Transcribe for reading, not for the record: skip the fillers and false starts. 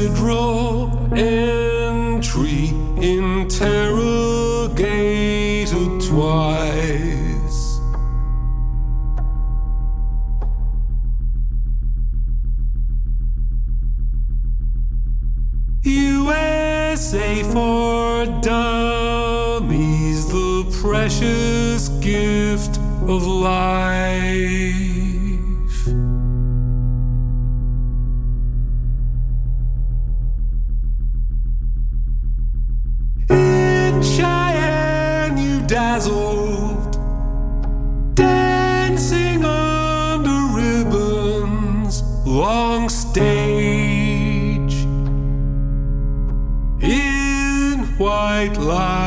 Cathedral entry interrogated twice. USA for dummies, the precious gift of life. In Cheyenne you dazzled, dancing under ribbons, long stage in white light.